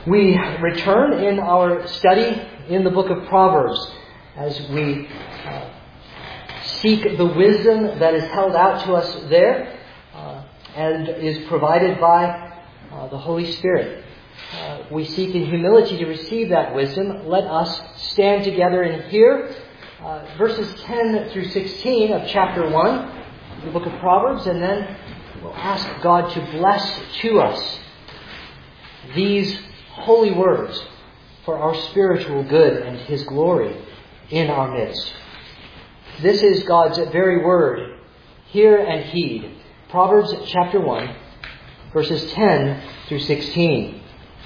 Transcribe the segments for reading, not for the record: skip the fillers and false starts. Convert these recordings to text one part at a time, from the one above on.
We return in our study in the book of Proverbs as we seek the wisdom that is held out to us there and is provided by the Holy Spirit. We seek in humility to receive that wisdom. Let us stand together and hear verses 10 through 16 of chapter 1, the book of Proverbs, and then we'll ask God to bless to us these holy words for our spiritual good and His glory in our midst. This is God's very word. Hear and heed. Proverbs chapter 1, verses 10 through 16.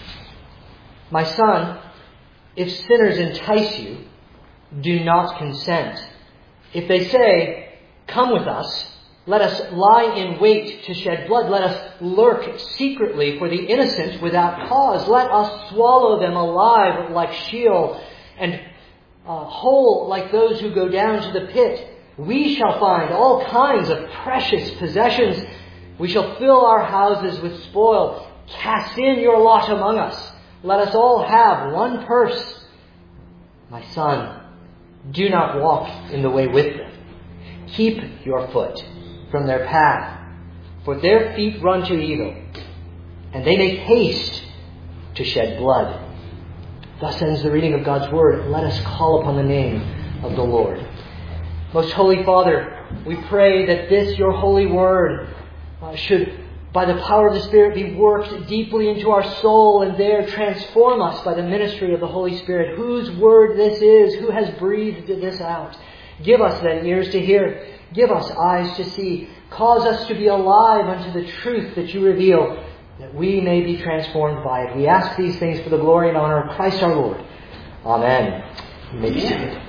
My son, if sinners entice you, do not consent. If they say, come with us, let us lie in wait to shed blood. Let us lurk secretly for the innocent without cause. Let us swallow them alive like Sheol and whole like those who go down to the pit. We shall find all kinds of precious possessions. We shall fill our houses with spoil. Cast in your lot among us. Let us all have one purse. My son, do not walk in the way with them. Keep your foot from their path, for their feet run to evil, and they make haste to shed blood. Thus ends the reading of God's Word. Let us call upon the name of the Lord. Most Holy Father, we pray that this, your holy Word, should, by the power of the Spirit, be worked deeply into our soul and there transform us by the ministry of the Holy Spirit. Whose Word this is, who has breathed this out. Give us then ears to hear. Give us eyes to see. Cause us to be alive unto the truth that you reveal, that we may be transformed by it. We ask these things for the glory and honor of Christ our Lord. Amen. You may be seated.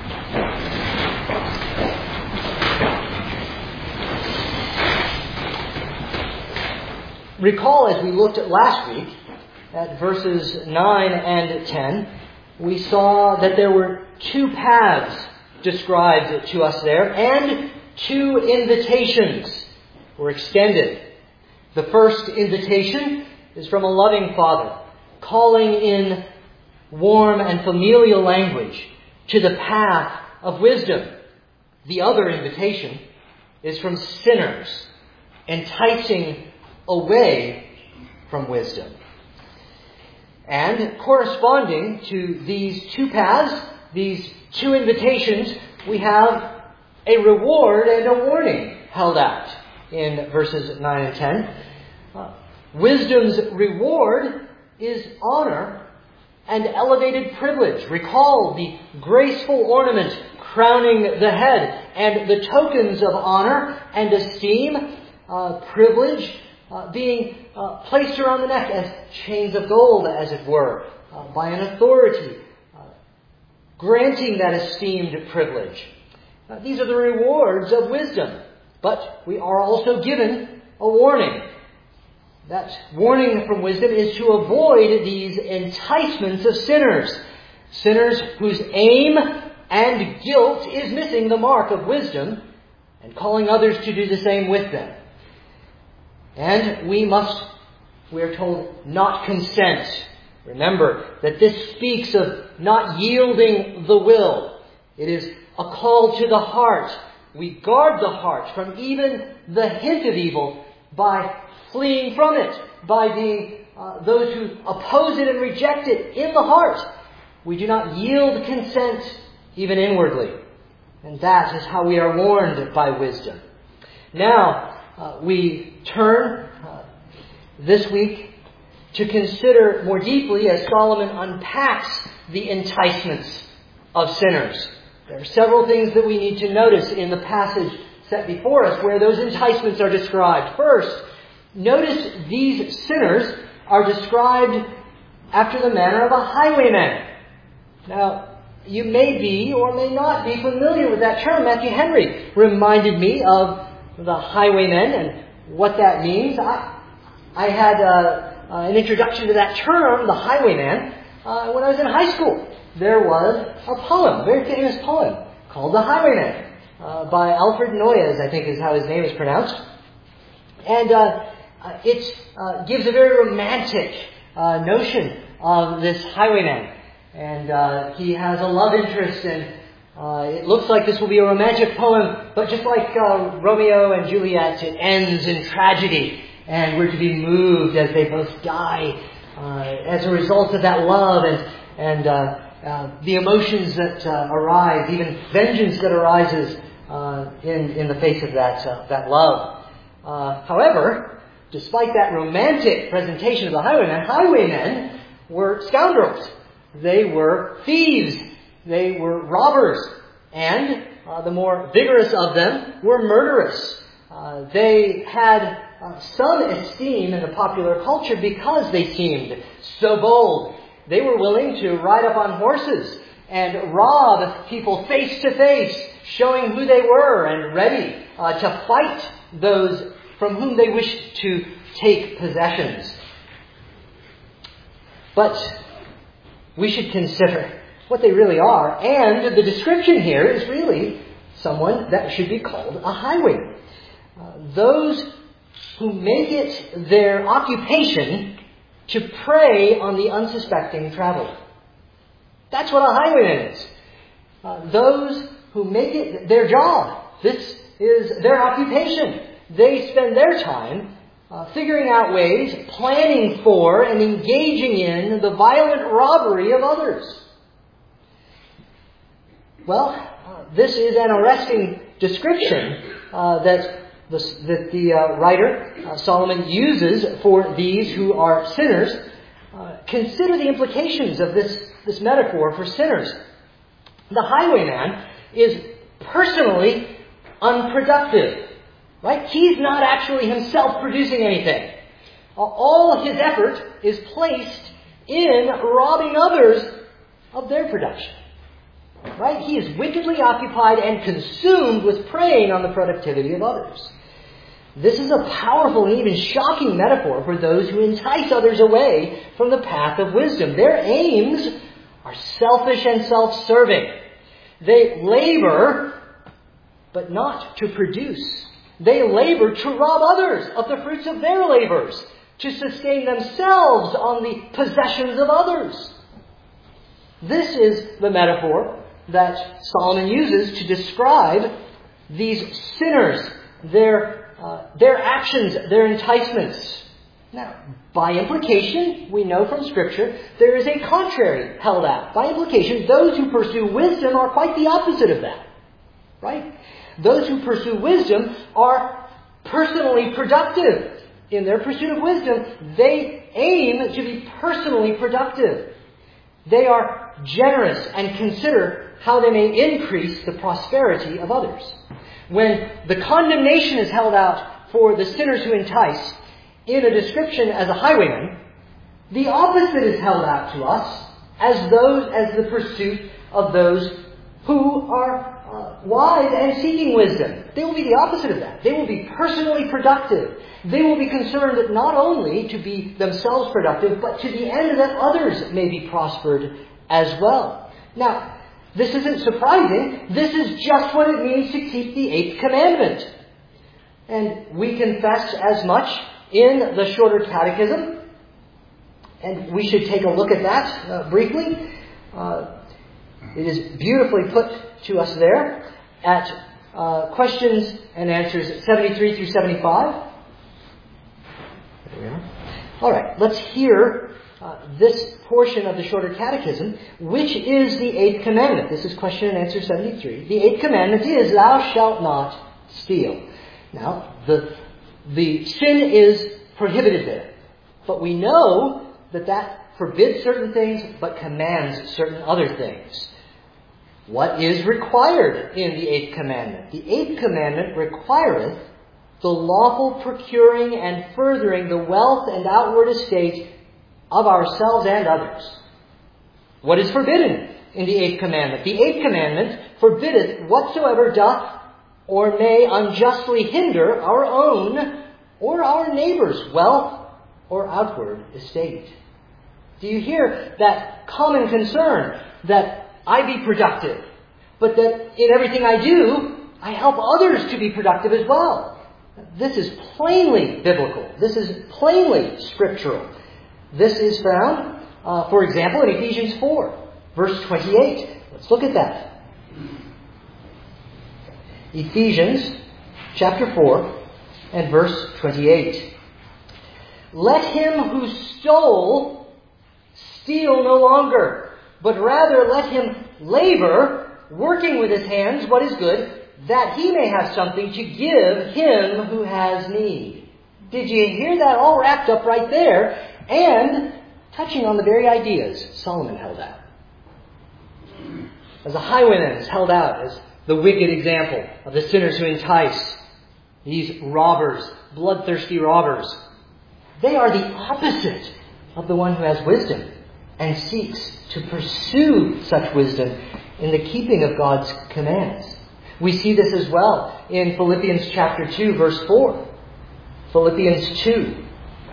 Recall, as we looked at last week, at verses 9 and 10, we saw that there were two paths described to us there, and two invitations were extended. The first invitation is from a loving Father, calling in warm and familial language to the path of wisdom. The other invitation is from sinners, enticing away from wisdom. And corresponding to these two paths, these two invitations, we have a reward and a warning held out in verses 9 and 10. Wisdom's reward is honor and elevated privilege. Recall the graceful ornament crowning the head and the tokens of honor and esteem, privilege, being placed around the neck as chains of gold, as it were, by an authority, granting that esteemed privilege. These are the rewards of wisdom. But we are also given a warning. That warning from wisdom is to avoid these enticements of sinners. Sinners whose aim and guilt is missing the mark of wisdom and calling others to do the same with them. And we are told, not consent. Remember that this speaks of not yielding the will. It is a call to the heart. We guard the heart from even the hint of evil by fleeing from it, by being those who oppose it and reject it in the heart. We do not yield consent even inwardly. And that is how we are warned by wisdom. Now, we turn this week to consider more deeply as Solomon unpacks the enticements of sinners. There are several things that we need to notice in the passage set before us where those enticements are described. First, notice these sinners are described after the manner of a highwayman. Now, you may be or may not be familiar with that term. Matthew Henry reminded me of the highwaymen and what that means. I had an introduction to that term, the highwayman, when I was in high school. There was a poem, a very famous poem, called The Highwayman, by Alfred Noyes, I think is how his name is pronounced. And it gives a very romantic notion of this highwayman. And he has a love interest, and it looks like this will be a romantic poem, but just like Romeo and Juliet, it ends in tragedy, and we're to be moved as they both die as a result of that love and the emotions that arise, even vengeance that arises in the face of that love. However, despite that romantic presentation of the highwaymen were scoundrels. They were thieves. They were robbers. And the more vigorous of them were murderous. They had some esteem in the popular culture because they seemed so bold. They were willing to ride up on horses and rob people face to face, showing who they were and ready to fight those from whom they wished to take possessions. But we should consider what they really are, and the description here is really someone that should be called a highwayman. Those who make it their occupation to prey on the unsuspecting traveler. That's what a highwayman is. Those who make it their job. This is their occupation. They spend their time figuring out ways, planning for, and engaging in the violent robbery of others. Well, this is an arresting description that the writer, Solomon, uses for these who are sinners. Consider the implications of this metaphor for sinners. The highwayman is personally unproductive. Right? He's not actually himself producing anything. All his effort is placed in robbing others of their production. Right? He is wickedly occupied and consumed with preying on the productivity of others. This is a powerful and even shocking metaphor for those who entice others away from the path of wisdom. Their aims are selfish and self-serving. They labor, but not to produce. They labor to rob others of the fruits of their labors, to sustain themselves on the possessions of others. This is the metaphor that Solomon uses to describe these sinners, their actions, their enticements. Now, by implication, we know from Scripture, there is a contrary held out. By implication, those who pursue wisdom are quite the opposite of that. Right? Those who pursue wisdom are personally productive. In their pursuit of wisdom, they aim to be personally productive. They are generous and consider how they may increase the prosperity of others. When the condemnation is held out for the sinners who entice in a description as a highwayman, the opposite is held out to us as the pursuit of those who are wise and seeking wisdom. They will be the opposite of that. They will be personally productive. They will be concerned not only to be themselves productive, but to the end that others may be prospered as well. Now, this isn't surprising. This is just what it means to keep the 8th commandment. And we confess as much in the Shorter Catechism. And we should take a look at that briefly. It is beautifully put to us there at questions and answers 73 through 75. There we are. All right, let's hear this portion of the Shorter Catechism, which is the 8th commandment. This is question and answer 73. The 8th commandment is, "Thou shalt not steal." Now, the sin is prohibited there. But we know that forbids certain things, but commands certain other things. What is required in the 8th commandment? The 8th commandment requireth the lawful procuring and furthering the wealth and outward estate of ourselves and others. What is forbidden in the 8th commandment? The 8th commandment forbiddeth whatsoever doth or may unjustly hinder our own or our neighbor's wealth or outward estate. Do you hear that common concern that I be productive, but that in everything I do, I help others to be productive as well? This is plainly biblical. This is plainly scriptural. This is found For example, in Ephesians 4, verse 28. Let's look at that. Ephesians chapter 4 and verse 28. Let him who stole steal no longer, but rather let him labor, working with his hands what is good, that he may have something to give him who has need. Did you hear that all wrapped up right there? And touching on the very ideas Solomon held out. As the highwayman is held out as the wicked example of the sinners who entice, these robbers, bloodthirsty robbers, they are the opposite of the one who has wisdom and seeks to pursue such wisdom in the keeping of God's commands. We see this as well in Philippians chapter 2, verse 4. Philippians 2.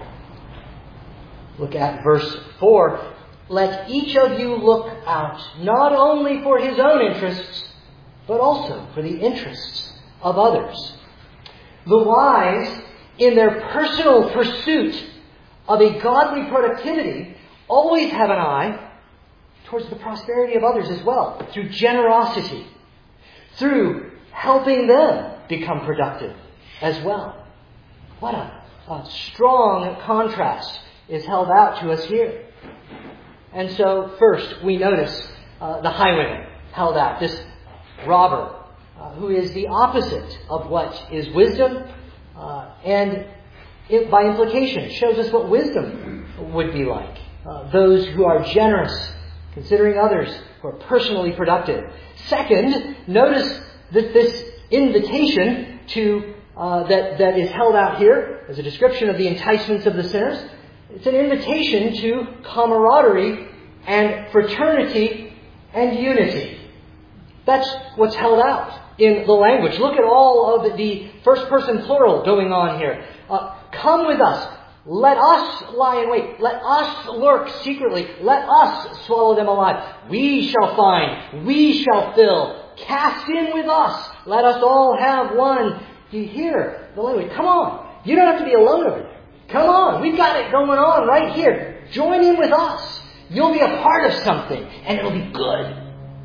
Look at verse 4. Let each of you look out not only for his own interests, but also for the interests of others. The wise, in their personal pursuit of a godly productivity, always have an eye towards the prosperity of others as well, through generosity, through helping them become productive as well. What a strong contrast is held out to us here. And so, first, we notice the highwayman held out, this robber, who is the opposite of what is wisdom, and it, by implication, shows us what wisdom would be like. Those who are generous, considering others, who are personally productive. Second, notice that this invitation to that is held out here as a description of the enticements of the sinners. It's an invitation to camaraderie and fraternity and unity. That's what's held out in the language. Look at all of the first person plural going on here. Come with us. Let us lie in wait. Let us lurk secretly. Let us swallow them alive. We shall find. We shall fill. Cast in with us. Let us all have one. Do you hear the language? Come on. You don't have to be alone over there. Come on. We've got it going on right here. Join in with us. You'll be a part of something, and it'll be good.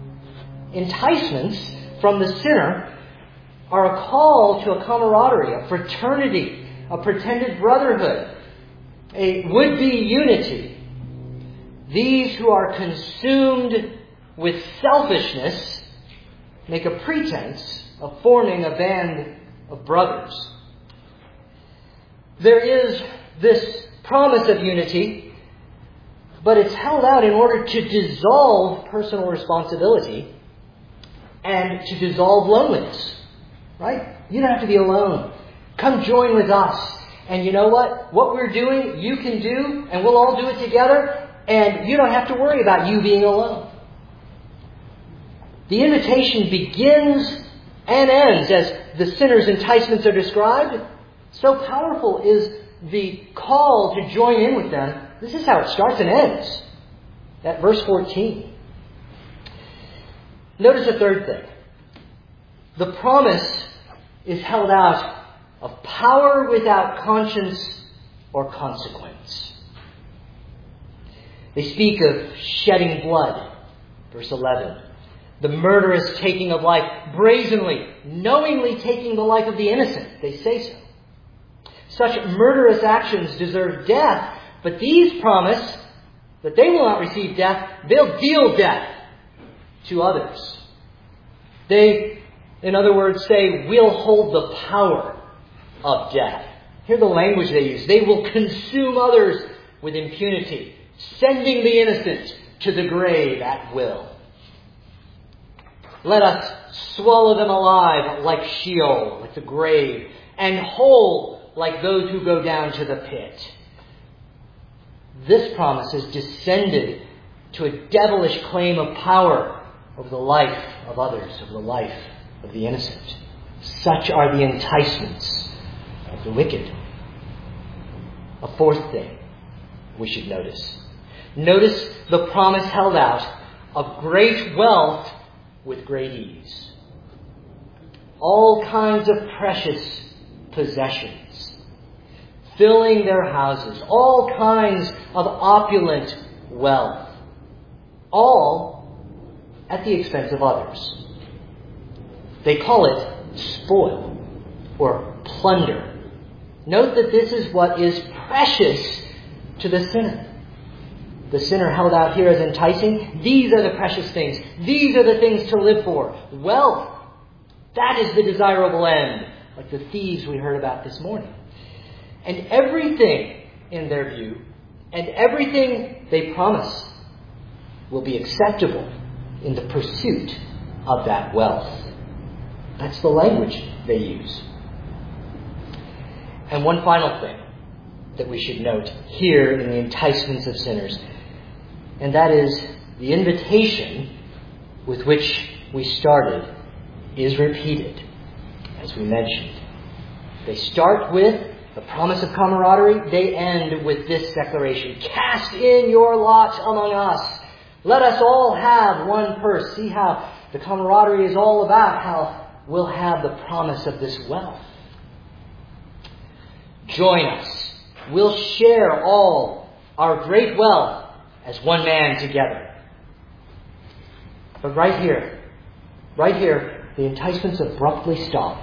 Enticements from the sinner are a call to a camaraderie, a fraternity, a pretended brotherhood, a would-be unity. These who are consumed with selfishness make a pretense of forming a band of brothers. There is this promise of unity, but it's held out in order to dissolve personal responsibility and to dissolve loneliness. Right? You don't have to be alone. Come join with us. And you know what? What we're doing, you can do, and we'll all do it together, and you don't have to worry about you being alone. The invitation begins and ends as the sinner's enticements are described. So powerful is the call to join in with them. This is how it starts and ends. At verse 14. Notice a third thing. The promise is held out of power without conscience or consequence. They speak of shedding blood. Verse 11. The murderous taking of life, brazenly, knowingly taking the life of the innocent. They say so. Such murderous actions deserve death, but these promise that they will not receive death. They'll deal death to others. They, in other words, say, we'll hold the power of death. Hear the language they use. They will consume others with impunity, sending the innocent to the grave at will. Let us swallow them alive like Sheol, like the grave, and whole like those who go down to the pit. This promise has descended to a devilish claim of power over the life of others, over the life of the innocent. Such are the enticements of the wicked. A fourth thing we should notice. Notice the promise held out of great wealth with great ease. All kinds of precious possessions, filling their houses, all kinds of opulent wealth, all at the expense of others. They call it spoil or plunder. Note that this is what is precious to the sinner. The sinner held out here as enticing. These are the precious things. These are the things to live for. Wealth, that is the desirable end, like the thieves we heard about this morning. And everything in their view, and everything they promise, will be acceptable in the pursuit of that wealth. That's the language they use. And one final thing that we should note here in the enticements of sinners, and that is the invitation with which we started is repeated, as we mentioned. They start with the promise of camaraderie. They end with this declaration: cast in your lot among us. Let us all have one purse. See how the camaraderie is all about how we'll have the promise of this wealth. Join us. We'll share all our great wealth as one man together. But right here, the enticements abruptly stop.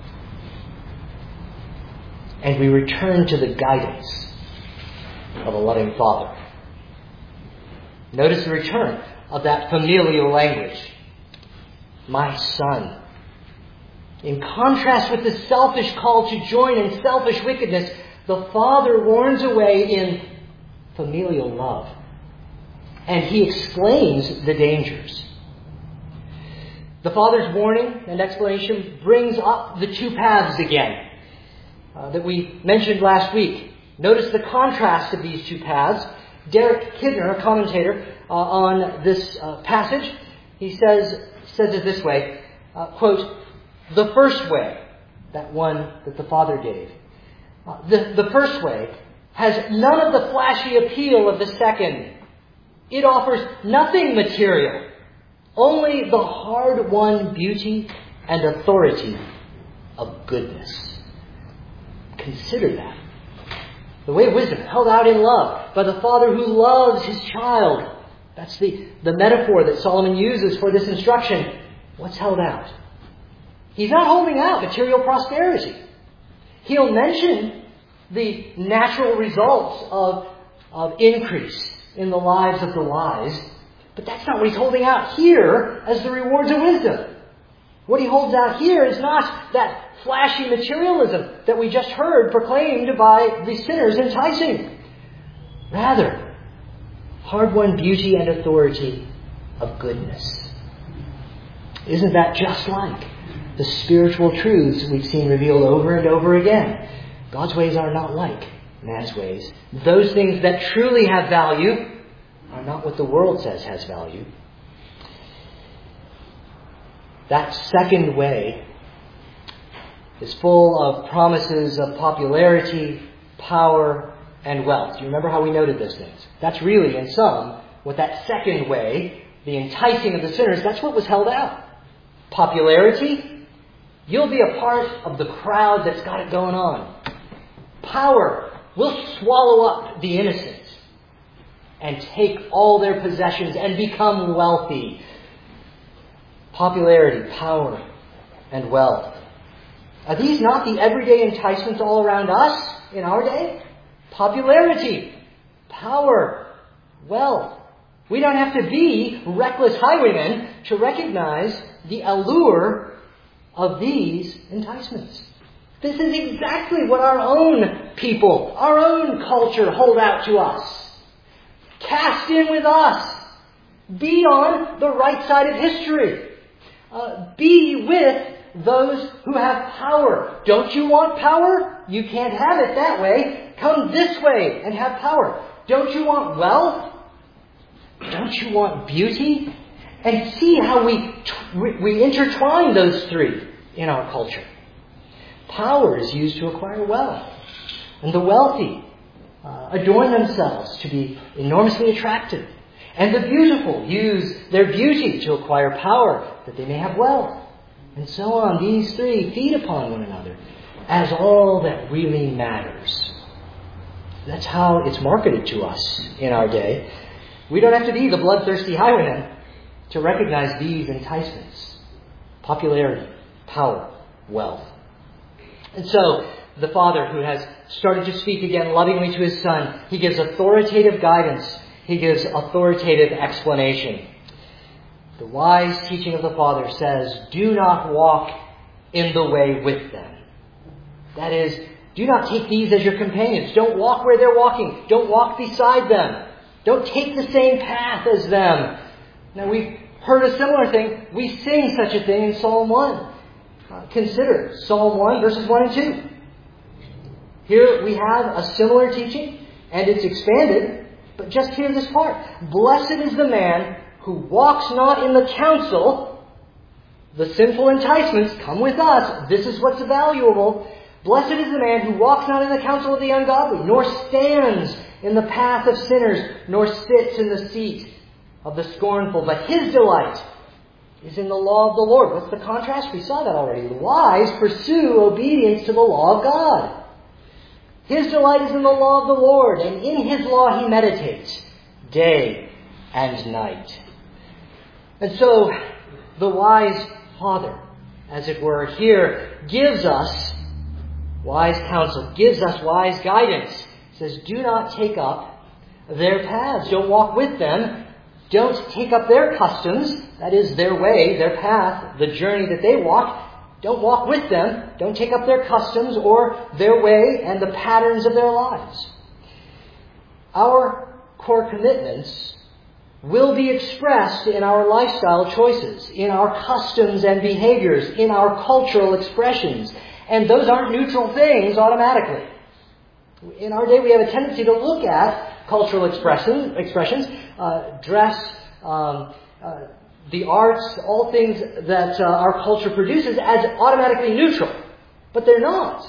And we return to the guidance of a loving Father. Notice the return of that familial language. My son. In contrast with the selfish call to join in selfish wickedness, the Father warns away in familial love. And He explains the dangers. The Father's warning and explanation brings up the two paths again that we mentioned last week. Notice the contrast of these two paths. Derek Kidner, a commentator on this passage, he says it this way, quote, the first way, that one that the Father gave, the first way has none of the flashy appeal of the second. It offers nothing material, only the hard-won beauty and authority of goodness. Consider that. The way of wisdom, held out in love by the Father who loves His child. That's the metaphor that Solomon uses for this instruction. What's held out? He's not holding out material prosperity. He'll mention the natural results of increase in the lives of the wise, but that's not what He's holding out here as the rewards of wisdom. What He holds out here is not that flashy materialism that we just heard proclaimed by the sinners enticing. Rather, hard-won beauty and authority of goodness. Isn't that just like the spiritual truths we've seen revealed over and over again? God's ways are not like man's ways. Those things that truly have value are not what the world says has value. That second way is full of promises of popularity, power, and wealth. Do you remember how we noted those things? That's really, in sum, what that second way, the enticing of the sinners, that's what was held out. Popularity, you'll be a part of the crowd that's got it going on. Power, we'll swallow up the innocent and take all their possessions and become wealthy. Popularity, power, and wealth. Are these not the everyday enticements all around us in our day? Popularity, power, wealth. We don't have to be reckless highwaymen to recognize the allure of these enticements. This is exactly what our own people, our own culture hold out to us. Cast in with us. Be on the right side of history. Be with those who have power. Don't you want power? You can't have it that way. Come this way and have power. Don't you want wealth? Don't you want beauty? And see how we intertwine those three in our culture. Power is used to acquire wealth. And the wealthy adorn themselves to be enormously attractive. And the beautiful use their beauty to acquire power that they may have wealth. And so on. These three feed upon one another as all that really matters. That's how it's marketed to us in our day. We don't have to be the bloodthirsty highwaymen to recognize these enticements: popularity, power, wealth. And so, the Father, who has started to speak again lovingly to His Son, He gives authoritative guidance. He gives authoritative explanation. The wise teaching of the Father says, do not walk in the way with them. That is, do not take these as your companions. Don't walk where they're walking. Don't walk beside them. Don't take the same path as them. Now, we've heard a similar thing. We sing such a thing in Psalm 1. Consider Psalm 1, verses 1 and 2. Here we have a similar teaching, and it's expanded, but just hear this part. Blessed is the man who walks not in the counsel. The sinful enticements come with us. This is what's valuable. Blessed is the man who walks not in the counsel of the ungodly, nor stands in the path of sinners, nor sits in the seat of the scornful. But his delight is in the law of the Lord. What's the contrast? We saw that already. The wise pursue obedience to the law of God. His delight is in the law of the Lord, and in His law he meditates day and night. And so, the wise Father, as it were, here gives us wise counsel, gives us wise guidance. He says, do not take up their paths. Don't walk with them. Don't take up their customs. That is their way, their path, the journey that they walk. Don't walk with them. Don't take up their customs or their way and the patterns of their lives. Our core commitments will be expressed in our lifestyle choices, in our customs and behaviors, in our cultural expressions. And those aren't neutral things automatically. In our day, we have a tendency to look at cultural expressions, dress, the arts, all things that our culture produces as automatically neutral. But they're not.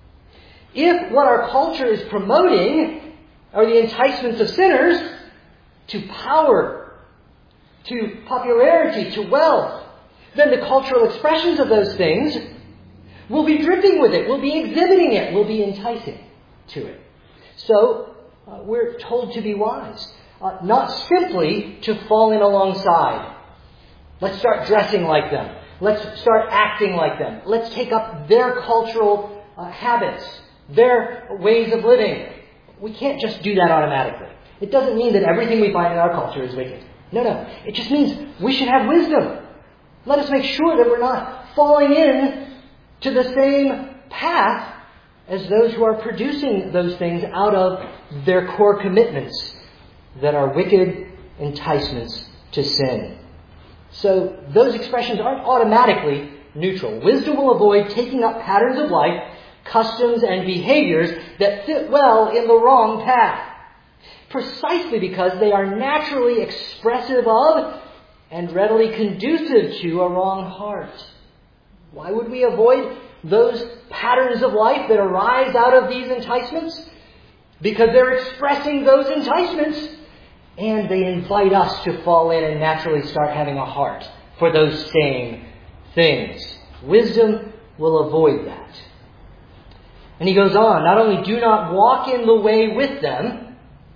If what our culture is promoting are the enticements of sinners to power, to popularity, to wealth, then the cultural expressions of those things will be dripping with it, will be exhibiting it, will be enticing to it. So, we're told to be wise. Not simply to fall in alongside. Let's start dressing like them. Let's start acting like them. Let's take up their cultural habits, their ways of living. We can't just do that automatically. It doesn't mean that everything we find in our culture is wicked. No. It just means we should have wisdom. Let us make sure that we're not falling in to the same path as those who are producing those things out of their core commitments that are wicked enticements to sin. So those expressions aren't automatically neutral. Wisdom will avoid taking up patterns of life, customs, and behaviors that fit well in the wrong path, precisely because they are naturally expressive of and readily conducive to a wrong heart. Why would we avoid those patterns of life that arise out of these enticements? Because they're expressing those enticements, and they invite us to fall in and naturally start having a heart for those same things. Wisdom will avoid that. And he goes on, not only do not walk in the way with them,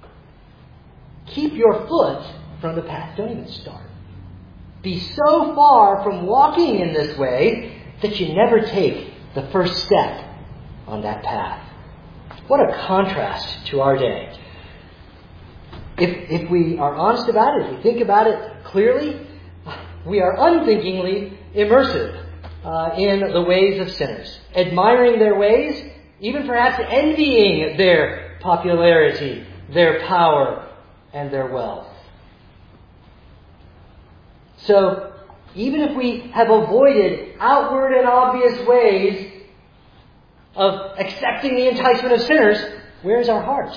keep your foot from the path. Don't even start. Be so far from walking in this way that you never take the first step on that path. What a contrast to our day. If we are honest about it, if we think about it clearly, we are unthinkingly immersive in the ways of sinners, admiring their ways, even perhaps envying their popularity, their power, and their wealth. So, even if we have avoided outward and obvious ways of accepting the enticement of sinners, where is our heart?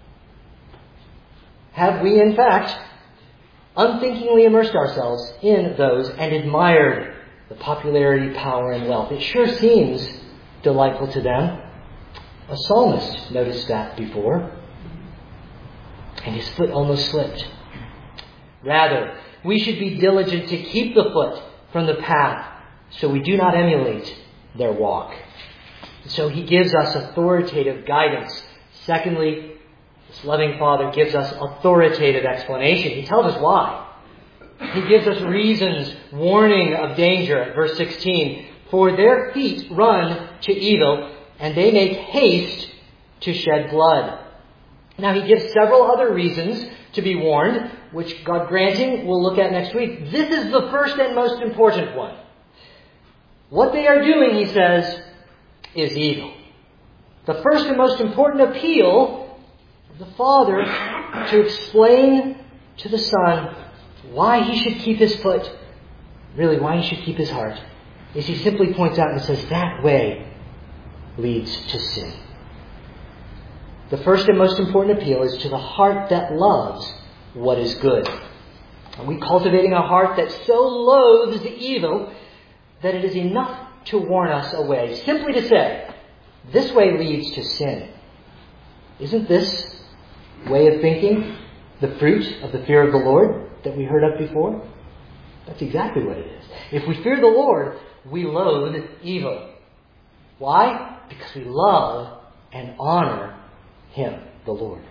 Have we, in fact, unthinkingly immersed ourselves in those and admired the popularity, power, and wealth? It sure seems delightful to them. A psalmist noticed that before, and his foot almost slipped. Rather, we should be diligent to keep the foot from the path so we do not emulate their walk. So he gives us authoritative guidance. Secondly, This loving Father gives us authoritative explanation. He tells us why. He gives us reasons, warning of danger at verse 16. For their feet run to evil, and they make haste to shed blood. Now he gives several other reasons to be warned, which, God granting, we'll look at next week. This is the first and most important one. What they are doing, he says, is evil. The first and most important appeal of the Father to explain to the Son why he should keep his foot, really why he should keep his heart, is he simply points out and says that way leads to sin. The first and most important appeal is to the heart that loves what is good. Are we cultivating a heart that so loathes evil that it is enough to warn us away? Simply to say, this way leads to sin. Isn't this way of thinking the fruit of the fear of the Lord that we heard of before? That's exactly what it is. If we fear the Lord, we loathe evil. Why? Because we love and honor Him, the Lord.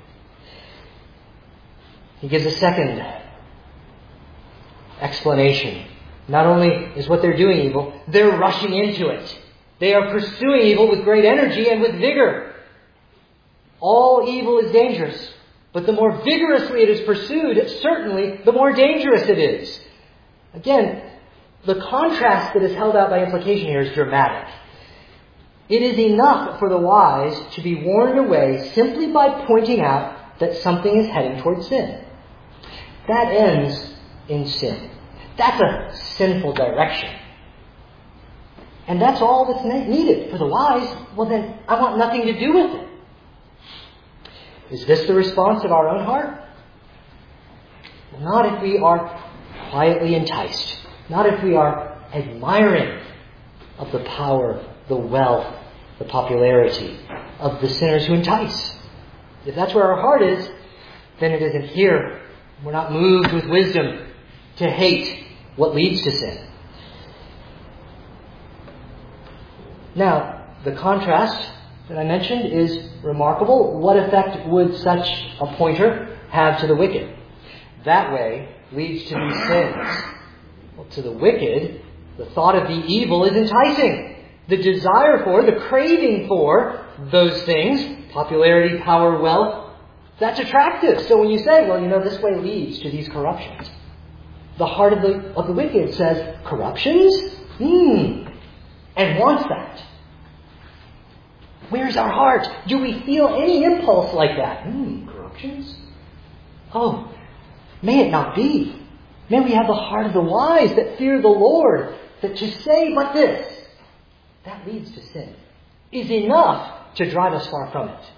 He gives a second explanation. Not only is what they're doing evil, they're rushing into it. They are pursuing evil with great energy and with vigor. All evil is dangerous, but the more vigorously it is pursued, certainly the more dangerous it is. Again, the contrast that is held out by implication here is dramatic. It is enough for the wise to be warned away simply by pointing out that something is heading towards sin. That ends in sin. That's a sinful direction. And that's all that's needed for the wise. Well then, I want nothing to do with it. Is this the response of our own heart? Well, not if we are quietly enticed. Not if we are admiring of the power, the wealth, the popularity of the sinners who entice. If that's where our heart is, then it isn't here. We're not moved with wisdom to hate what leads to sin. Now, the contrast that I mentioned is remarkable. What effect would such a pointer have to the wicked? That way leads to these sins. Well, to the wicked, the thought of the evil is enticing. The desire for, the craving for those things, popularity, power, wealth, that's attractive. So when you say, well, this way leads to these corruptions, the heart of the wicked says, corruptions? And wants that. Where's our heart? Do we feel any impulse like that? Corruptions? Oh, may it not be. May we have the heart of the wise that fear the Lord, that to say but this, that leads to sin, is enough to drive us far from it.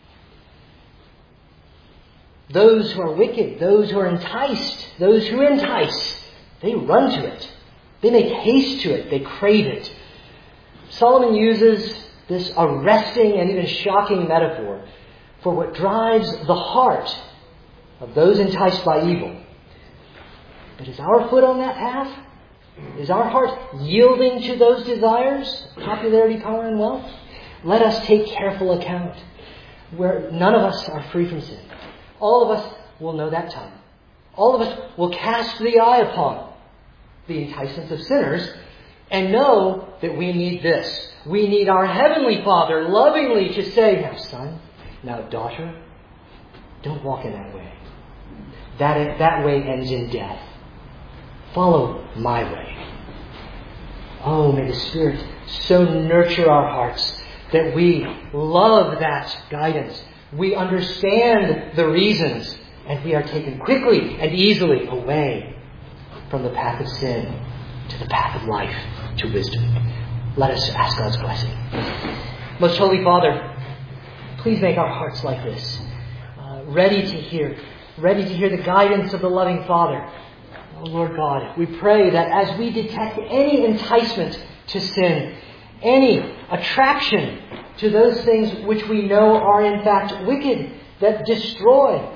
Those who are wicked, those who are enticed, those who entice, they run to it. They make haste to it. They crave it. Solomon uses this arresting and even shocking metaphor for what drives the heart of those enticed by evil. But is our foot on that path? Is our heart yielding to those desires, popularity, power, and wealth? Let us take careful account, where none of us are free from sin. All of us will know that time. All of us will cast the eye upon the enticements of sinners and know that we need this. We need our Heavenly Father lovingly to say, now son, now daughter, don't walk in that way. That way ends in death. Follow my way. Oh, may the Spirit so nurture our hearts that we love that guidance. We understand the reasons, and we are taken quickly and easily away from the path of sin to the path of life, to wisdom. Let us ask God's blessing. Most Holy Father, please make our hearts like this, ready to hear the guidance of the loving Father. Oh, Lord God, we pray that as we detect any enticement to sin, any attraction to those things which we know are in fact wicked, that destroy,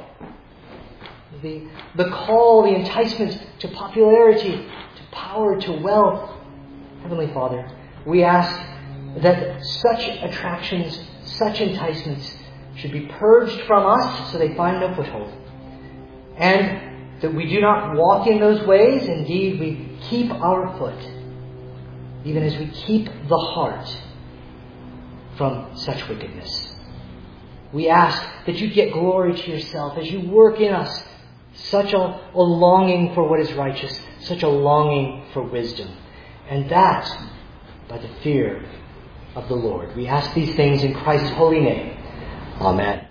the call, the enticement to popularity, to power, to wealth, Heavenly Father, we ask that such attractions, such enticements should be purged from us so they find no foothold. And that we do not walk in those ways. Indeed, we keep our foot, even as we keep the heart from such wickedness. We ask that you get glory to yourself as you work in us such a longing for what is righteous, such a longing for wisdom. And that by the fear of the Lord. We ask these things in Christ's holy name. Amen.